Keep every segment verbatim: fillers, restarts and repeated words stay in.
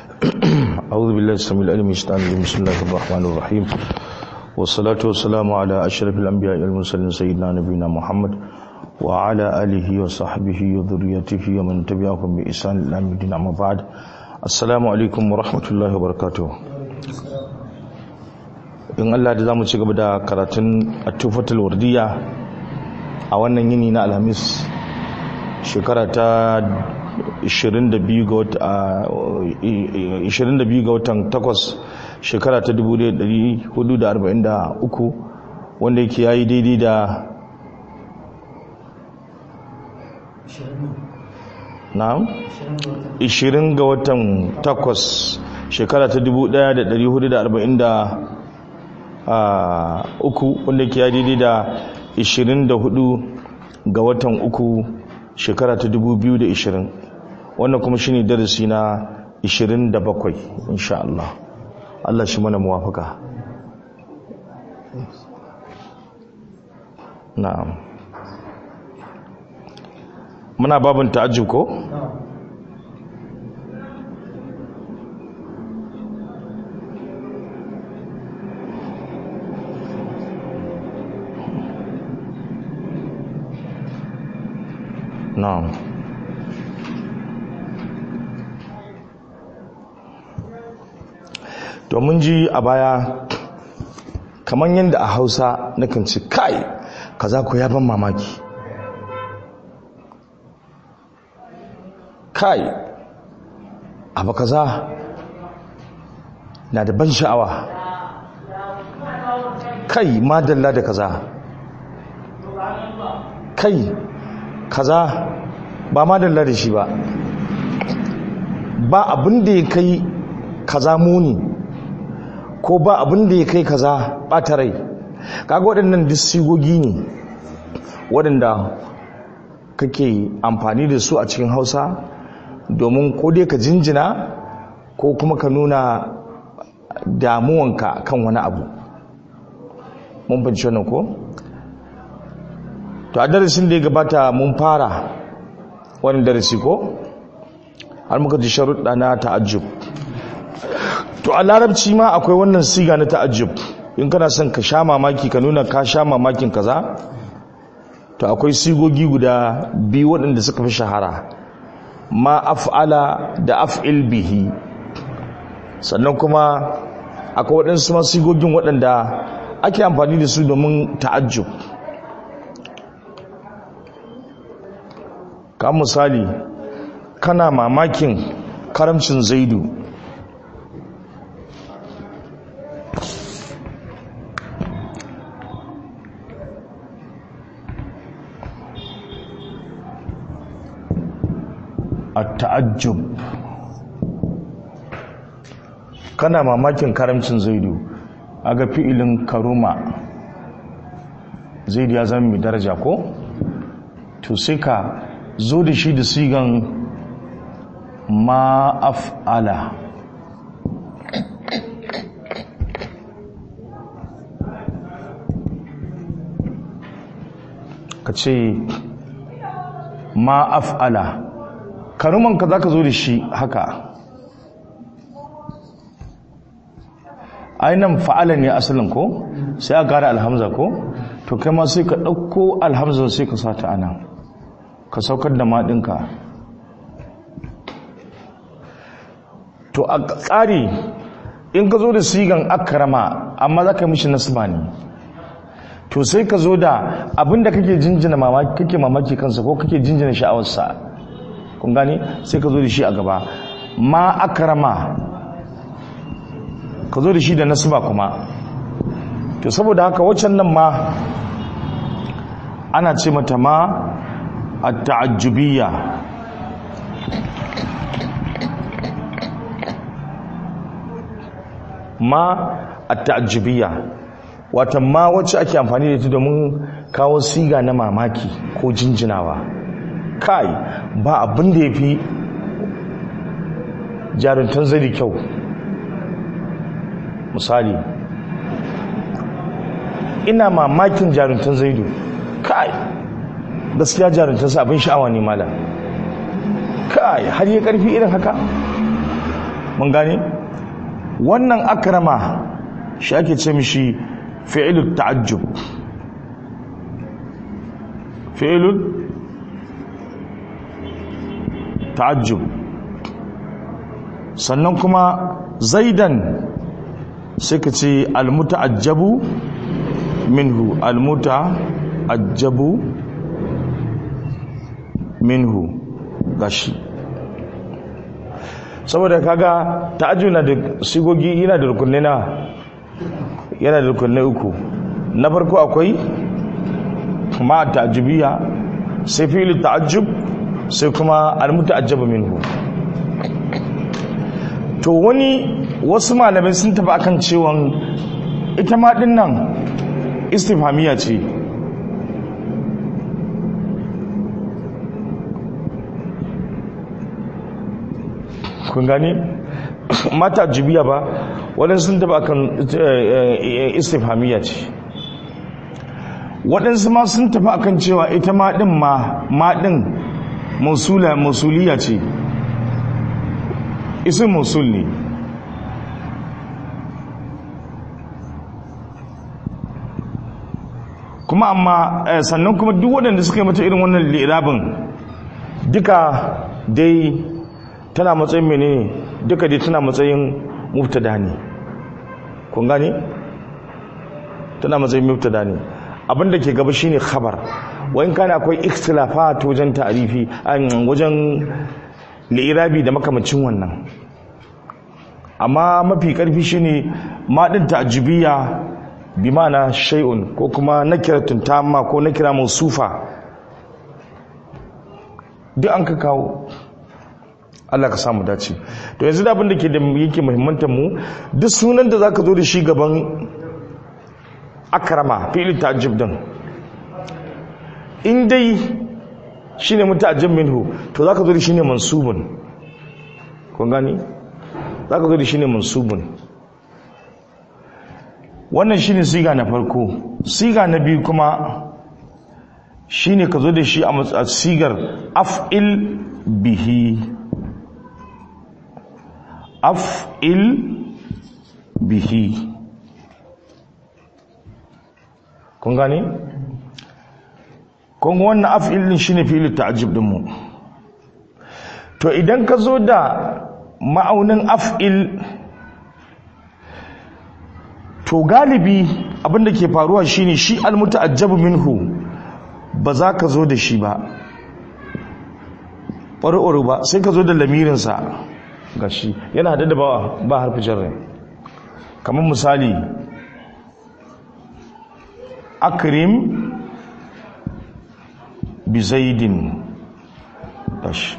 أعوذ بالله السميع العليم من الشيطان الرجيم بسم الله الرحمن الرحيم والصلاة والسلام على أشرف الأنبياء والمرسلين سيدنا نبينا محمد وعلى آله وصحبه وذريته ومن تبعهم بإحسان إلى يوم الدين أما بعد السلام عليكم ورحمة الله وبركاته. in Allah da zamu ci gaba da karatun at-tufatul wardiyya a wannan yini na Alhamis shekara ta ishirin da biyu ga watan takwas shekara ta dubu ɗaya da ɗari hudu da arba'in da uku wanda yake yayi daidai da na'am ishirin ga watan takwas shekara ta dubu ɗaya da ɗari hudu da arba'in da uku wanda yake yayi daidai da ishirin da hudu ga watan uku shekara ta dubu biyu da ishirin wannan kuma shine darasi na ishirin da bakwai insha Allah. Allah shi mana muwafaka. Na'am. Muna babin ta'ajjub ko? Na'am. To mun ji a baya kamar yadda a Hausa nakan ci kai kaza ko ya ban mamaki, kai abu kaza na da ban sha'awa, kai madalla da kaza, kai kaza ba madalla da shi ba, ba abin da ya kai kaza muni ko ba abin da ya kai kaza ɓata rai. Kaga waɗannan disigogi ne waɗanda kake amfani da su a cikin Hausa domin ko dai ka jinjina ko kuma ka nuna damuwanka kan wani abu. Mun bince wannan ko? To a darasin da ya gabata mun fara wani darasi ko? Har muka ji sharuɗa na ta'ajjub. To a larabci ma akwai wannan siga na ta'ajjub. In kana son ka sha mamaki ka nuna ka sha mamakin kaza, to akwai sigogi guda biyu waɗanda suka fi shahara, ma af'ala da af'il bihi. Sannan kuma akwai waɗansu ma sigogin waɗanda ake amfani da su domin ta'ajjub. Ka misali, kana mamakin karamcin Zaidu, at-ta'ajjub, kana mamakin karamcin Zaidu. Aga fi'ilin karuma, Zaidu ya zama mai daraja ko? To sai ka zo da shi da sigan ma af'ala. Ka ce ma af'ala, karumanka za ka zo da shi haka. Ainihin fa'ala ne asalin ko? Sai a gara alhamza ko? To kai ma sai ka ɗauko alhamza sai ka sata a nan, ka saukar da maɗinka. To a tsari in ka zo da sigan akarama amma za ka yi mishi nasba ne, to sai ka zo da abinda kake jinjina mamaki, kake mamaki kansa ko kake jinjina sha'awarsa, kun gani sai ka zo da shi a gaba. Ma akarama ka zo da shi da nasba kuma. To saboda haka waccan nan ma ana ce mata ma at-ta'ajjubiyya. Ma at-ta'ajjubiyya wata ma wacce ake amfani da ita domin kawo siga na mamaki ko jinjinawa. Kai ba abin da ya fi jaruntan zai kyau. Misali, ina mamakin jaruntan Zaidu, kai gaskiya jaruntarsa abin sha'awa ne mala, kai har yi karfi irin haka. mun gane wannan akrama shi ake ce mishi fi'lu ta'ajjub fi'lu ta'ajjub sannan kuma zaidan sai ka ce almuta'ajjabu minhu almuta'ajjabu minhu gashi saboda kaga ta'ajjub na da sigogi yana da rukunai na yana da rukunai uku na farko akwai ma ta'ajjubiyya sai fi'il ta'ajjub sai kuma almuta'ajjabu minhu to wani wasu malamai sun taba akan cewa ita ma din nan istifhamiya ce kun gani mata jibiya ba waɗansu sun taba akan istifhamiya ce waɗansu ma sun tafi akan cewa ita ma din ma ma din musula musuliya ce isin musul ne kuma amma sannan kuma duk waɗanda suka yi mata irin wannan lirabin duka dai tana matsayin mene duka dai tana matsayin mubtada ne kun gane tana matsayin mubtada ne abinda ke gaba shine khabar wayin kana akwai ikhtilafat wajen ta'rifi wajen li'irabi da makamacin wannan amma mafi karfi shine madin ta'jibiyya bi ma'ana shay'un ko kuma nakiratun tamma ko nakira mausufa duk an ka kawo Allah ka samu dace to yanzu da abin da ke da yake muhimmantar mu duk sunan da zaka zo da shi gaban akrama fi'il ta'jib din in dai shine muta'ajjib minhu to zaka zo da shine mansubun kun gani zaka zo da shine mansubun wannan shine siga na farko siga na biyu kuma shine ka zo da shi a sigar af'il bihi af'il bihi kun gane kun wannan af'il din shine fi'il ta'jib din mu to idan ka zo da ma'aunin af'il to galibi abinda ke faruwa shine shi almuta'ajjabu minhu ba za ka zo da shi ba ɓarɓaru ba sai ka zo da lamirinsa ga shi yana haɗe da ba harfi jarri kamar misali akrim bi zaidin dash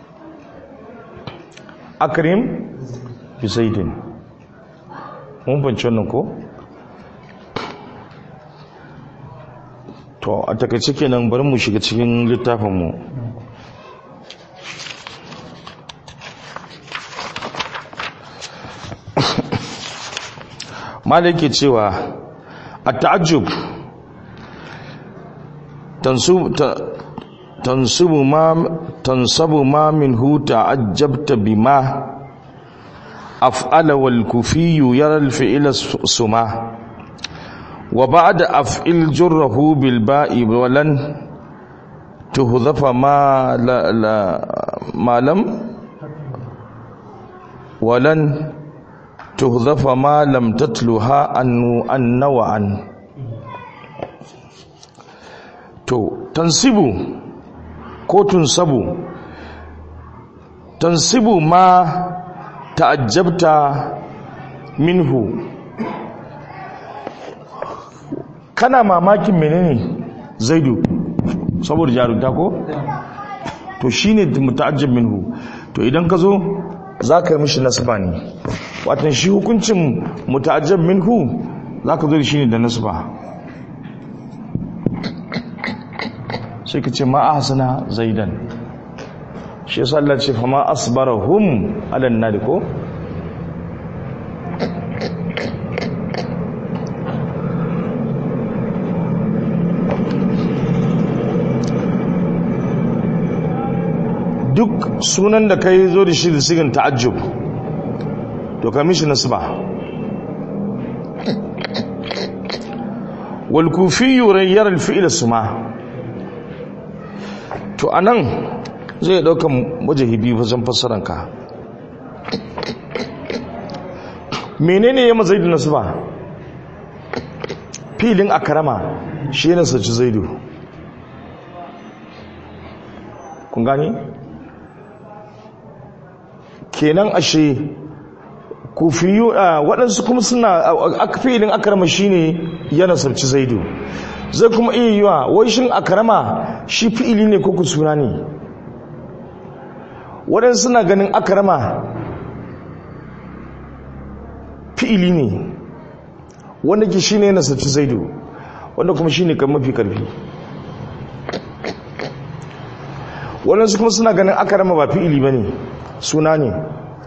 akrim bi zaidin mun fahimci wannan ko to a takaice kenan bari mu shiga cikin littafinmu malai ke cewa at-ta'ajjub tansubu ma tansabu ma minhu ta'ajjabta bima af'ala wal kufiyyu yara al-fi'la suma wa ba'da af'il jurruhu bil ba'i walan tuhdhafa ma la, la ma lam walan tuhdhafa ma lam tatluha annu annawa'an to tansibu ko tunsabu tansibu ma ta'ajjabta minhu kana mamakin menene zaidu saboda jarunta ko to shine muta'ajjab minhu to idan ka zo za ka yi mishi nasba ne watan shi hukuncin muta'ajjab minhu za ka zo da shi ne da nasba sai ka ce ma ahsana zaidan shi yasa Allah ce fa ma asbarahum ala an-nar ko duk sunan da kai zo da shi da sigin ta'ajjub to ka mishi nasba. wal kufiyyu rayyara al fi'l suma, to anan zai dauka wajahibi wajen fassaran ka. menene ya mazaidu nasba? filin akrama shi ne saci zaidu, kun gani kenan ashe kufiyu waɗansu kuma suna filin akrama shine yana sarci zaidu. zai kuma iya yiwa wai shin akrama shi fi'ili ne ko ku suna ne? waɗansu suna ganin akrama fi'ili ne wanda ke shine yana sarci zaidu, wanda kuma shine kan mafi karfi. waɗansu kuma suna ganin akrama ba fi'ili bane, suna ne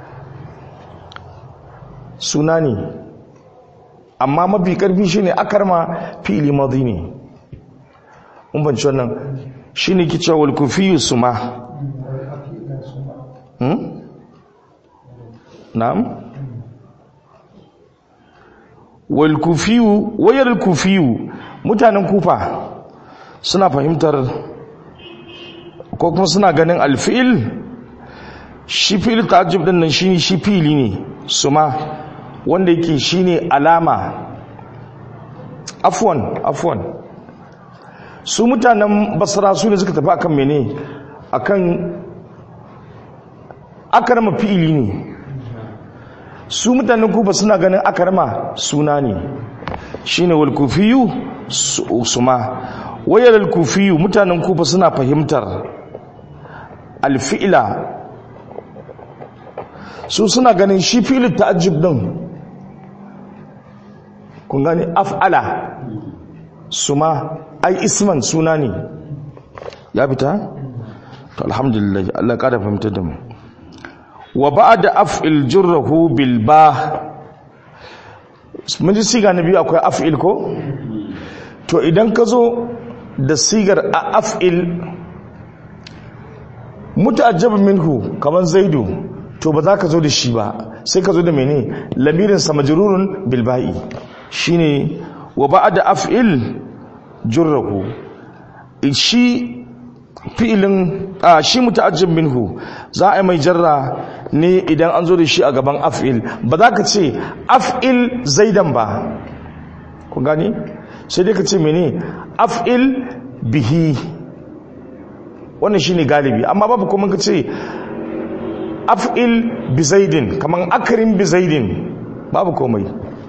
suna ne amma mafi karfi shine akarma fi'ili madhi ne. mun banci wannan shine kice wal kufiyu suma. hmm na'am wal kufiyu wayar kufiyu mutanen kufa suna fahimtar ko kuma suna ganin alfi'il shi fi'il ta'ajjub din nan shi shi fi'ili ne suma wanda yake shine alama. afwan afwan su mutanen basra su ne suka tafi akan mene, akan akarma fi'ili ne. su mutanen kufa suna ganin akarma suna ne, shine wal kufiyu suma. wayar al kufiyu mutanen kufa suna fahimtar alfi'ila, su suna ganin shi fi'il ta'ajjub din kun gani af'ala suma ai isman suna ne. ya fita to alhamdulillah Allah ya kada fahimtar da mu. wa ba'da af'il jurruhu bil ba, mun ji siga na biyu akwai af'il ko, to idan ka zo da sigar a af'il muta'ajjab minhu kaman zaidu, to ba za ka zo da shi ba, sai ka zo da mene lamirin sa majrurun bil ba'i, shine wa ba'da af'il jurruhu. shi fi'ilin a shi muta'ajjib minhu za a yi mai jarra ne idan an zo da shi a gaban af'il, ba za ka ce af'il zaidan ba, ku gani sai dai ka ce mene af'il bihi, wannan shine galibi. amma babu kuma ka ce af'il bi zaidin kaman akrim bi zaidin, babu komai.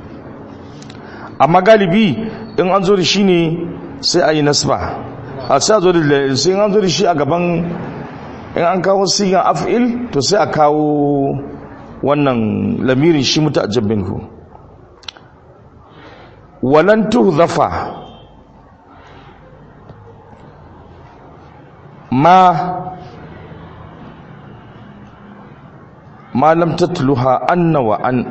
amma galibi in an zo da shi ne sai a yi nasba, a sai a zo da sai an zo da shi a gaban, in an kawo sigan af'il to sai a kawo wannan lamirin shi muta'ajjab minhu. walan tuhzafa ma ma lam tatluha anna wa an.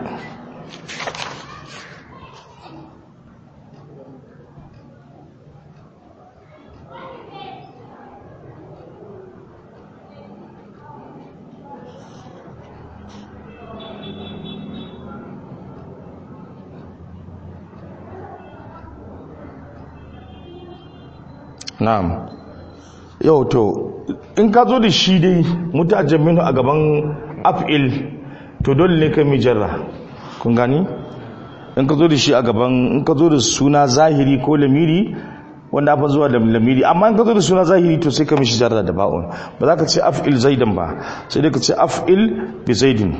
na'am yau to in ka zo da shi dai muta'ajjab minhu a gaban af'il to dole ne kai mai jarra, kun gani in ka zo da shi a gaban, in ka zo da suna zahiri ko lamiri wanda fa zuwa da lamiri, amma in ka zo da suna zahiri to sai ka mishi jarra da ba'un, ba za ka ce af'il zaidan ba, sai dai ka ce af'il bi zaidin.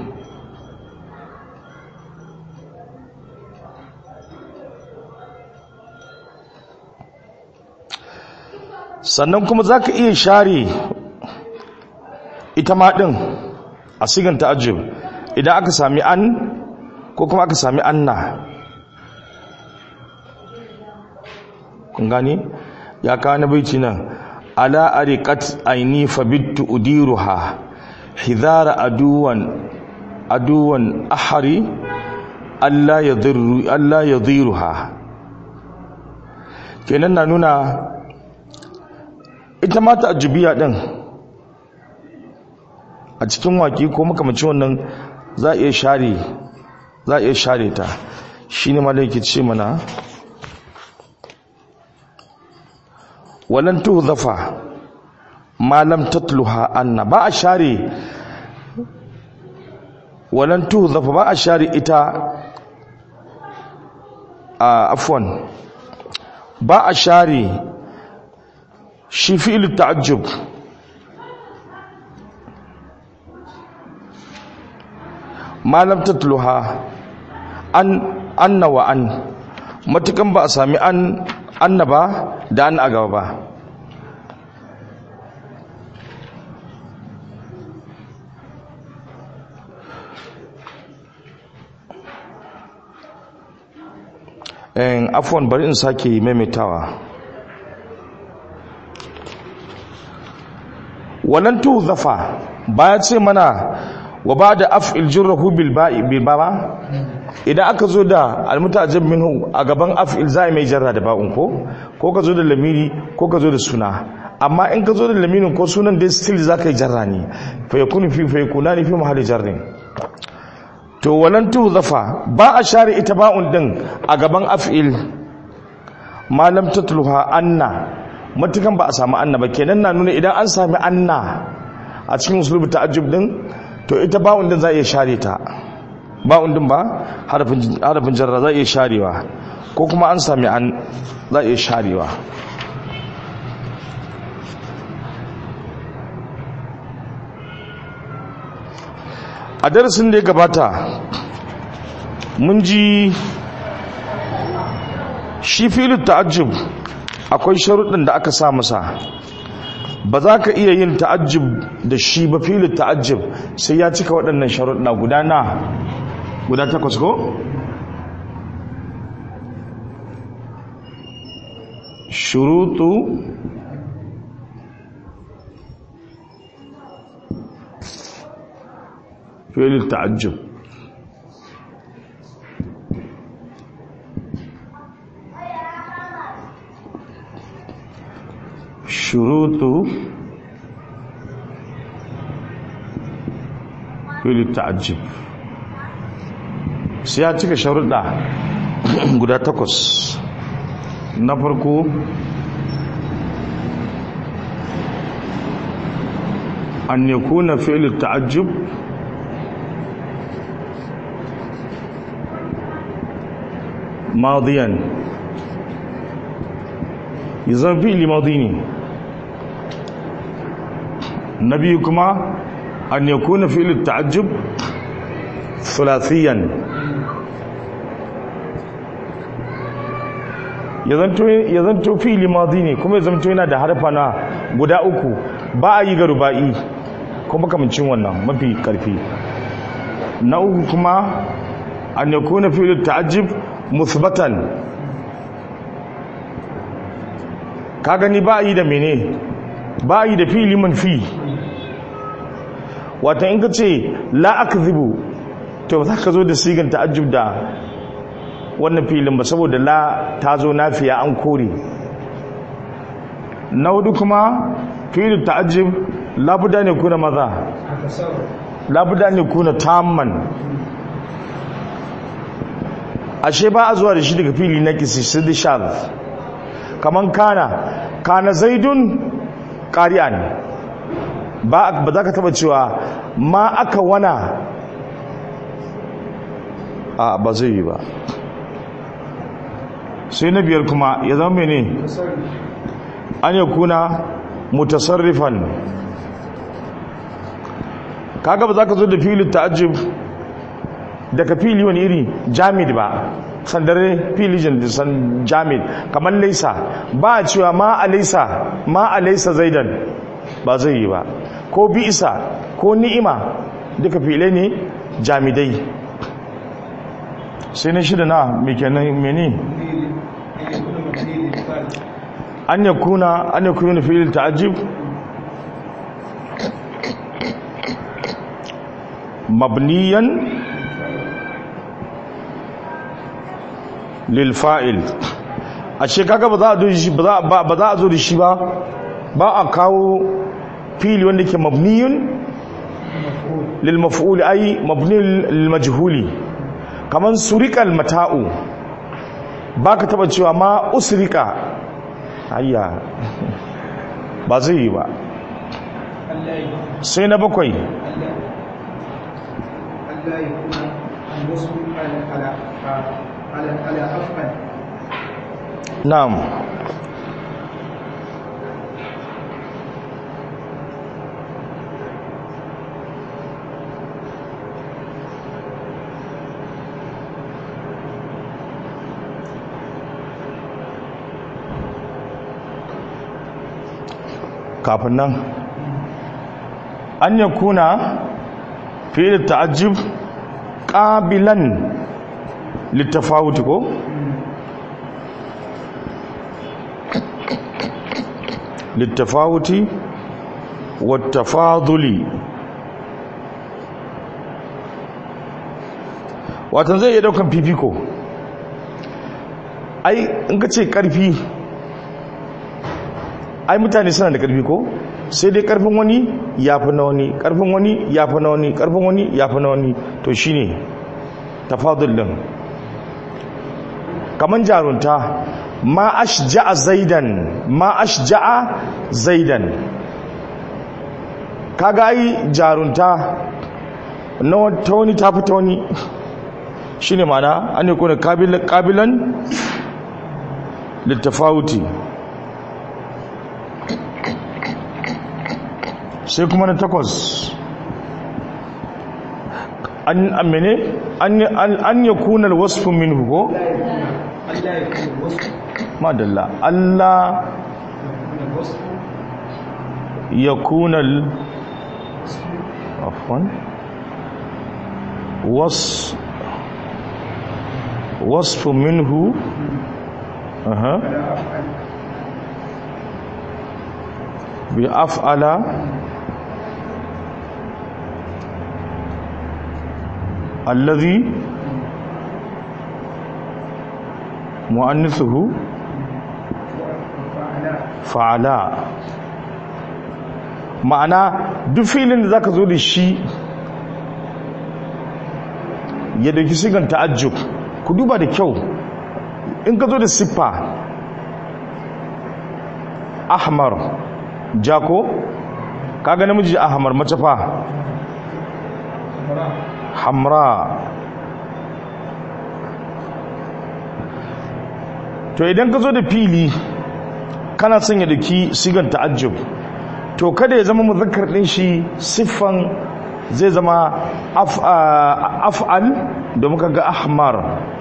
sannan kuma za ka iya share ita ma ɗin a sigan ta'ajjub idan aka sami an ko kuma aka sami anna, kun gani ya kawo na baiti nan ala ariqat aini fabittu udiruha hidara aduwan aduwan ahari alla yadhirru alla yadhiruha. kenan na nuna ita ma ta'ajjubiya din a cikin waki ko makamacin wannan za a iya share za a iya share ta shine ma da yake ce mana walan tuhzafa ma lam tatluha anna ba a share walan tuhzafa ba a share ita a afwan ba a share shi fi'il ta'ajjub ma lam tatluha an anna wa an matukan ba a sami an anna ba da an a gaba ba en afwan bari in sake maimaitawa walan tuzafa baya ce mana wa ba da af'il jurruhu bil ba'i bil ba idan aka zo da almutajab minhu a gaban af'il zai mai jarra da ba'un ko ko ka zo da lamiri ko ka zo da suna amma in ka zo da lamirin ko sunan dai still zaka yi jarra ne fa yakunu fi fa yakunani fi mahalli jarrin to walan tuzafa ba a share ita ba'un din a gaban af'il ma lam tatluha anna matukan ba a samu anna ba kenan na nuna idan an sami anna a cikin usulubi ta'ajjub din to ita ba'un din za a iya share ta ba'un din ba harafin harafin jarra za a iya sharewa ko kuma an sami an za a iya sharewa a darasin da ya gabata mun ji shi fi'il ta'ajjub akwai sharuɗin da aka sa masa ba za ka iya yin ta'ajjub da shi ba fi'il ta'ajjub sai ya cika waɗannan sharuɗa guda na guda takwas ko shurutu fi'il ta'ajjub shurutu fi'il ta'ajjub sai ya cika sharuɗa guda takwas na farko an yakuna fi'il ta'ajjub ماضيا يزن فعل ماضي ne nabi kuma an yakuna fi'l ta'ajjub thulathiyan yazanto yazanto fi'l madi ne kuma yazanto yana da harfa na guda uku ba a yi ga ruba'i kuma kamancin wannan mafi karfi na uku kuma an yakuna fi'l ta'ajjub musbatan ka gani ba yi da mene ba yi da fili manfi wata in ka ce la akzibu to za ka zo da sigan ta'ajjub da wannan filin ba saboda la ta zo nafiya an kore na hudu kuma filin ta'ajjub labuda ne kuna maza labuda ne kuna tamman ashe ba a zuwa da shi daga fili na kisi sidi shaz kaman kana kana zaidun qari'an ba ba za ka taba cewa ma aka wana a ba zai yi ba sai na biyar kuma ya zama mene an ya kuna mutasarrifan kaga ba za ka zo da filin ta'ajjub daga fili wani iri jamid ba sandare fili san jamid kamar laisa ba a cewa ma a laisa ma a laisa zaidan ba zai yi ba ko bi'isa ko ni'ima duka filai ne jamidai sai na shida na mai kenan mene an ya kuna an ya kuna filin ta'ajib mabniyan lilfa'il a shekaka ba za a zo da shi ba ba a kawo fili wanda ke mabniyun lilmaf'uli ai mabniyun lilmajhuli kaman surikal mata'u baka taba cewa ma usrika ayya ba zai yi ba. sai na bakwai na'am kafin nan an ya kuna fiye da ta'ajib ƙabilan littafawuti ko? littafawuti wattafaduli watan zai iya daukan fifiko. ai in ka ce ƙarfi ai mutane suna da ƙarfi ko sai dai ƙarfin wani ya fi na wani ƙarfin wani ya fi na wani ƙarfin wani ya fi na wani to shi ne tafadul din. kaman jarunta ma ashja'a zaidan ma ashja'a zaidan kaga ai jarunta na ta wani ta fi ta wani shine ma'ana an ne kuna kabilan littafawuti. sai kuma na takwas an amene an ya kunar wasfin min hugo madalla Allah ya kunar afwan was wasfin minhu aha bi af'ala alladhi mu'annithuhu fa'ala. ma'ana duk filin da zaka zo da shi ya dauki sigan ta'ajjub ku duba da kyau. in ka zo da siffa ahmar jako kaga namiji ahmar mace fa hamra. to idan ka zo da fili kana son ya daki sigan ta'ajjub to kada ya zama muzakkar din shi siffan zai zama af'al da muka ga ahmar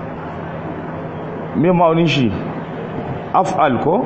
me ma'aunin shi af'al ko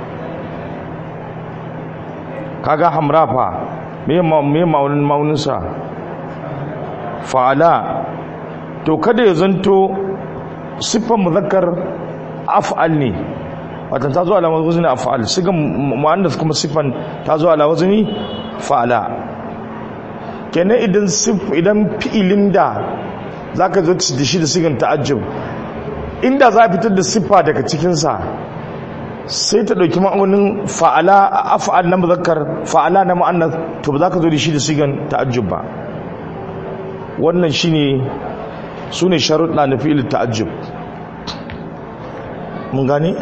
kaga hamra fa me ma'aunin ma'auninsa fa'ala. to kada ya zanto siffan muzakkar af'al ne watan ta zo ala wazni af'al sigan muannas kuma siffan ta zo ala wazni fa'ala. kenan idan siff idan fi'ilin da zaka zo da shi da sigan ta'ajjub inda za a fitar da siffa daga cikin sa sai ta dauki ma'aunin fa'ala af'al na muzakkar fa'ala na muannas to ba za ka zo da shi da sigan ta'ajjub ba. wannan shine sune sharuɗa na fi'il ta'ajjub mun gane.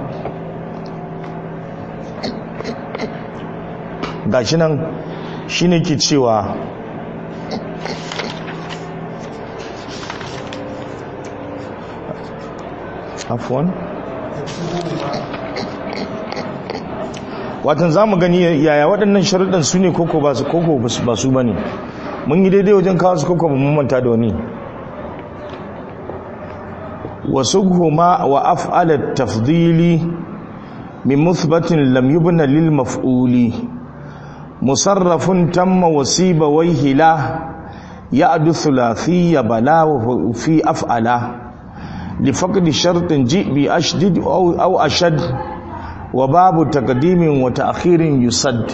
gashi nan shine ke cewa afwan watan zamu gani yaya waɗannan sharuɗan su ne koko ba su koko ba su bane. mun yi daidai wajen kawo su koko mun manta da wani. wasughuma wa af'al at-tafdili min muthbatin lam yubna lil maf'uli musarrafun tamma wasiba wayhila ya'du thulathiyya bala fi af'ala li faqdi shartin ji bi ashdid aw aw ashad wa babu taqdimin wa ta'khirin yusad.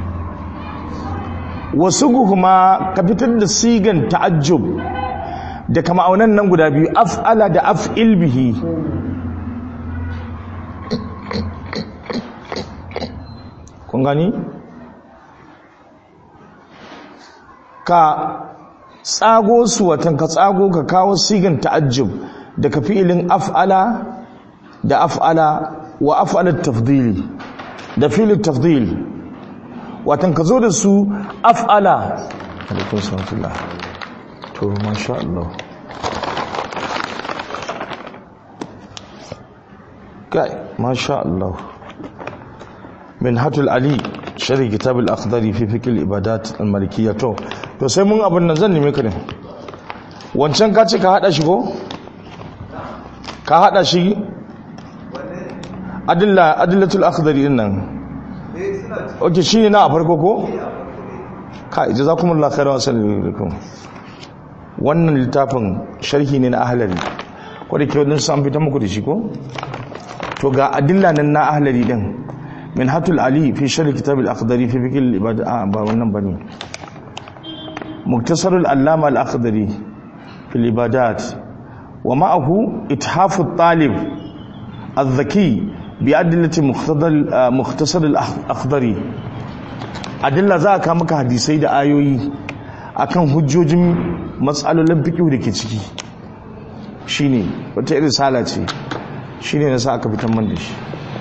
wasughuma ka fitar da sigan ta'ajjub da kama aunan nan guda biyu af'ala da af'il bihi. kun gani ka tsago su watan ka tsago ka kawo sigan ta'ajjub daga fi'ilin af'ala da af'ala wa af'ala tafdili da fi'il tafdil watan ka zo da su af'ala alaikum salam to masha Allah kai masha Allah min hatul ali shari kitab al-akhdari fi fiqh al-ibadat al-malikiyya to to sai mun abin nan zan nime ka ne wancan ka ce ka hada shi ko ka hada shi adilla adillatul akhdari din nan okay shine na a farko ko kai jazakumullahu khairan wa sallallahu alaikum wannan littafin sharhi ne na ahlari ko da ke wannan san fita muku da shi ko to ga adilla nan na ahlari din min hatul ali fi sharh kitab al-akhdari fi fiqh al-ibadat ba wannan bane muktasar al-allama al-akhdari fi al-ibadat wa ma'ahu ithaf at-talib al-dhaki bi adillati mukhtasar al-akhdari adilla za ka maka hadisai da ayoyi akan hujjojin matsalolin fiqh da ke ciki shine wata irin sala ce shine nasa aka fitan man da shi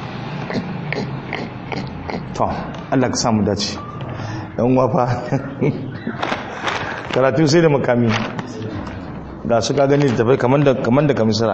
to Allah ka samu dace dan wafa karatu sai da makami ga su ka gani da bai kaman da kaman da kamisira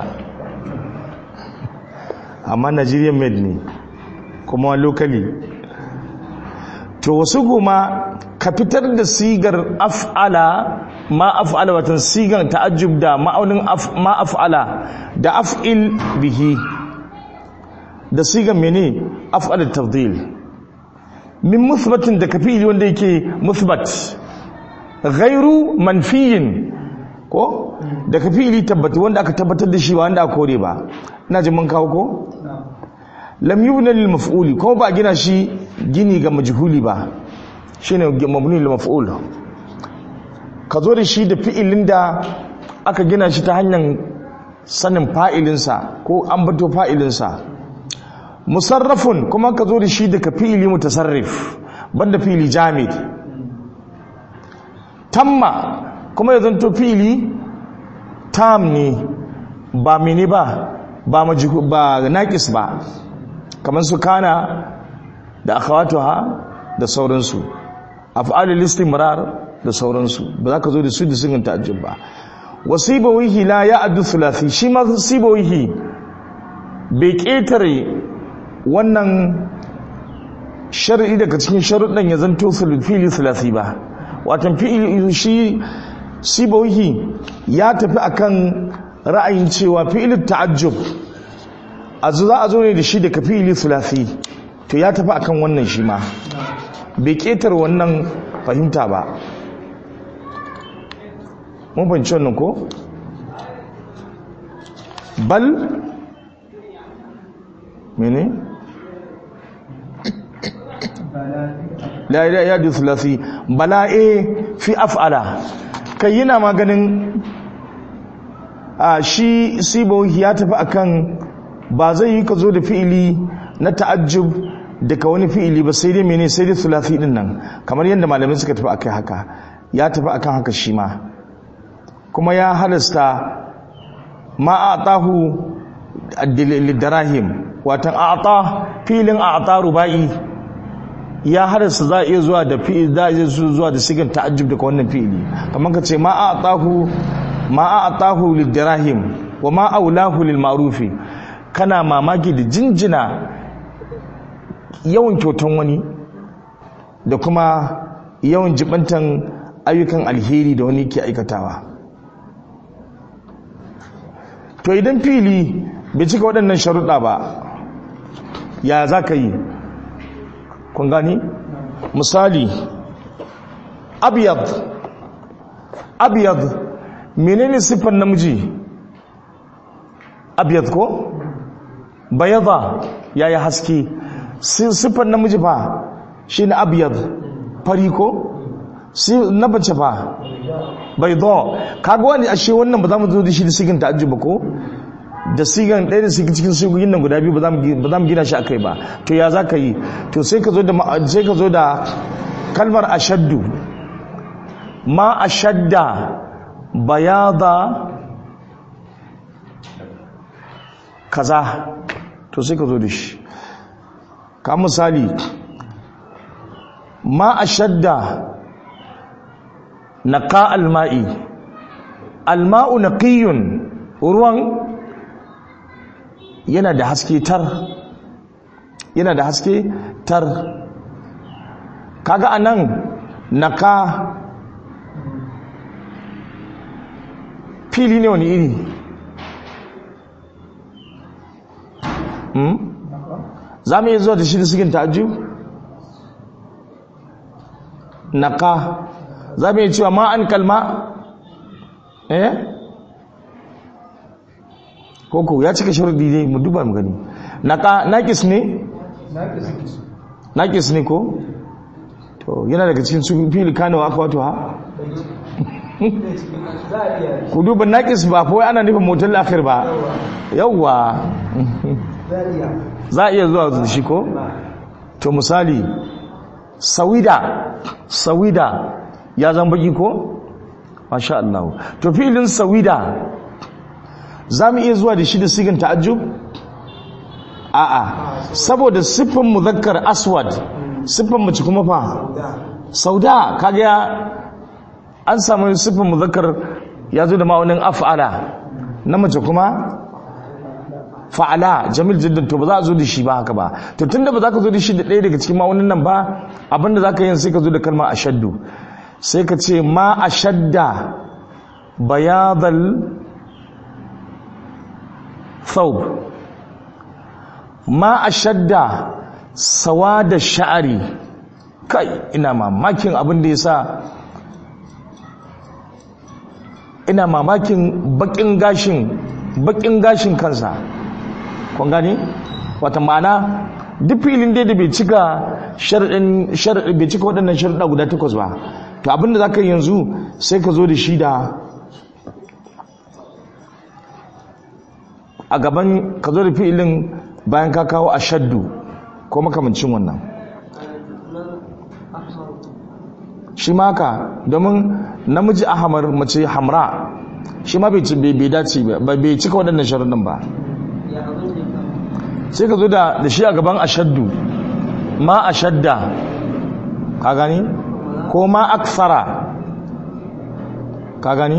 amma Nigerian made ne kuma locally to wasu goma ka fitar da sigar af'ala ma af'ala watan sigar ta'ajjub da ma'aunin ma af'ala da af'il bihi da sigar mene af'al tafdil min muthbatin da kafili wanda yake muthbat ghairu manfiyin ko da kafili tabbata wanda aka tabbatar da shi ba wanda aka kore ba ina jin mun kawo ko lam yubna lil maf'uli ko ba gina shi gini ga majhuli ba shine mabni lil maf'ul ka zo da shi da fi'ilin da aka gina shi ta hanyar sanin fa'ilinsa ko ambato fa'ilinsa musarrafun kuma ka zo da shi daga fi'ili mutasarrif banda fi'ili jamid tamma kuma ya zanto fi'ili tam ne ba mene ba ba majhu ba naqis ba kamar su kana da akhawatuha da sauransu af'alul istimrar da sauransu ba za ka zo da su da sigin ta'ajjub ba wasibawihi la ya'du thulathi shi ma sibawihi bai ketare wannan shar'i daga cikin sharuɗan ya zanto fili thulathi ba watan fi'il shi sibawihi ya tafi akan ra'ayin cewa fi'il ta'ajjub azu za a zo ne da shi daga fi'ili thulathi to ya tafi akan wannan shi ma bai ketar wannan fahimta ba mun fahimci wannan ko bal mene la ya di thulathi bala e fi af'ala kai yana maganin a shi sibo ya tafi akan ba zai yi ka zo da fi'ili na ta'ajjub daga wani fi'ili ba sai dai mene sai dai thulathi din nan kamar yadda malamai suka tafi akai haka ya tafi akan haka shi ma kuma ya halasta ma a'tahu lidarahim watan a'ta filin a'ta rubai ya halasta za iya zuwa da fi'il za iya zuwa da sigan ta'ajjub daga wannan fi'ili kamar ka ce ma a'tahu ma a'tahu lidarahim wa ma aulahu lil ma'rufi kana mamaki da jinjina yawan kyautan wani da kuma yawan jibantan ayyukan alheri da wani ke aikatawa to idan fili bai cika waɗannan sharuɗa ba ya za ka yi kun gani misali abiyad abiyad menene siffar namiji abiyad ko bayada ya yi haske siffar namiji fa shi ne abiyad fari ko na bace fa bai zo kaga wani ashe wannan ba za mu zo da shi da sigin ta'ajjub ba ko da sigan ɗaya da sigin cikin sigogin nan guda biyu ba za mu gina shi akai ba to ya za ka yi to sai ka zo da sai ka zo da kalmar ashaddu ma ashadda bayada kaza to sai ka zo da shi. ka misali ma ashadda naqa alma'i, alma'u naqiyun, ruwan yana da haske tar, yana da haske tar. kaga anan naqa fili ne wani iri? hmm? za mu iya zuwa da shi da sigin ta'ajjub? naqa za mu iya cewa ma an kalma eh koko ya cika sharuɗi ne mu duba mu gani. naqa naqis ne? naqis ne ko? to yana daga cikin sun fili kana wa akwatu ha ku duba naqis ba fa ana nufin motar akhir ba. yawa za a iya zuwa da shi ko? to misali sawida, sawida ya zan baki ko? masha Allah. to fi'ilin sawida za mu iya zuwa da shi da sigan ta'ajjub? a'a, saboda siffin muzakkar aswad, siffin mace kuma fa sauda. kaga an samu siffin muzakkar ya zo da ma'aunin af'ala, na mace kuma fa'ala, jamil jiddan. to ba za a zo da shi ba haka ba. to tunda ba za ka zo da shi da ɗaya daga cikin ma'aunin nan ba, abinda za ka yin sai ka zo da kalma ashaddu, sai ka ce ma ashadda bayadal thawb, ma ashadda sawada sha'ari. kai ina mamakin abin da yasa, ina mamakin bakin gashin bakin gashin kansa. kun gane wata ma'ana duk filin dai da bai cika sharadin sharadi bai cika waɗannan sharuɗa guda takwas ba, to abinda zaka yi yanzu sai ka zo da shi da a gaban, ka zo da fi'ilin bayan ka kawo ashaddu ko makamancin wannan. shi ma haka, domin namiji ahmar mace hamra, shi ma bai dace ba, bai cika waɗannan sharuɗan ba. sai ka zo da shi a gaban ashaddu, ma ashadda, ka gani? ko ma aksara, ka gani?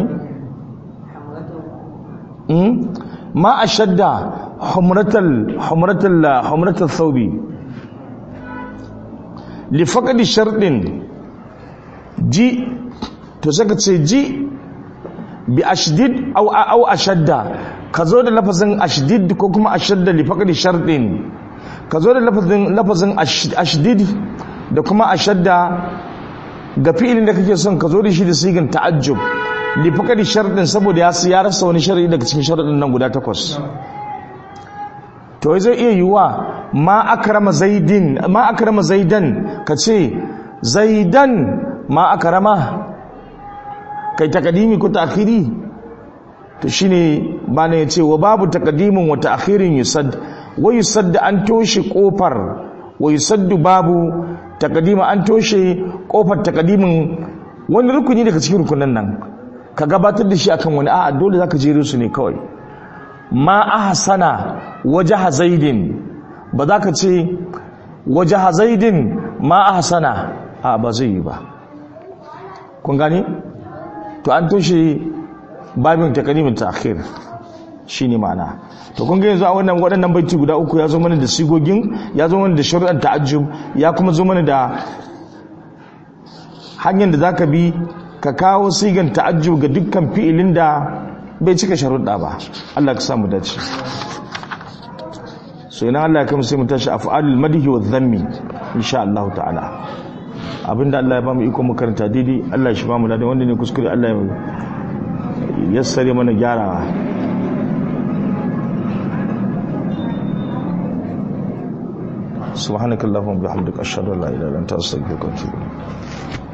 ma ashadda humratal humratal humratal thawbi li faqdi shartin ji, to sai ka ce ji bi ashdid aw aw ashadda, ka zo da lafazin ashdid ko kuma ashadda li faqdi shartin, ka zo da lafazin lafazin ashdid da kuma ashadda ga fi'ilin da kake son ka zo da shi da sigan ta'ajjub li faqdi shartin, saboda ya ya rasa wani sharadi daga cikin sharadin nan guda takwas. to zai iya yiwa ma akrama zaidin, ma akrama zaidan, ka ce zaidan ma akrama, kai takadimi ko ta'khiri. to shine bana yace wa babu takadimin wa ta'khirin yusad, wa yusad an toshe kofar, wa yusad babu takadima an toshe kofar takadimin wani rukuni daga cikin rukunan nan, ka gabatar da shi akan wani. a'a dole zaka jere su ne kawai. ma ahsana wajha zaidin, ba za ka ce wajha zaidin ma ahsana, a ba zai yi ba. kun gani? to an toshe babin takadimin ta'khir shine ma'ana. to kun ga yanzu a wannan waɗannan baiti guda uku ya zo mana da sigogin, ya zo mana da shari'ar ta'ajjub, ya kuma zo mana da hanyar da zaka bi ka kawo sigan ta'ajjub ga dukkan fi'ilin da bai cika sharuɗa ba. Allah ka samu dace. so ina Allah ya kama sai mu tashi af'alul madhi wa dhammi insha Allah ta'ala. abinda Allah ya ba mu iko mu karanta daidai, Allah shi ba mu ladan wanda ne kuskure Allah ya yassare mana gyarawa. subhanakallahumma wa bihamdika ashhadu an la ilaha illa anta astaghfiruka wa atubu ilayk.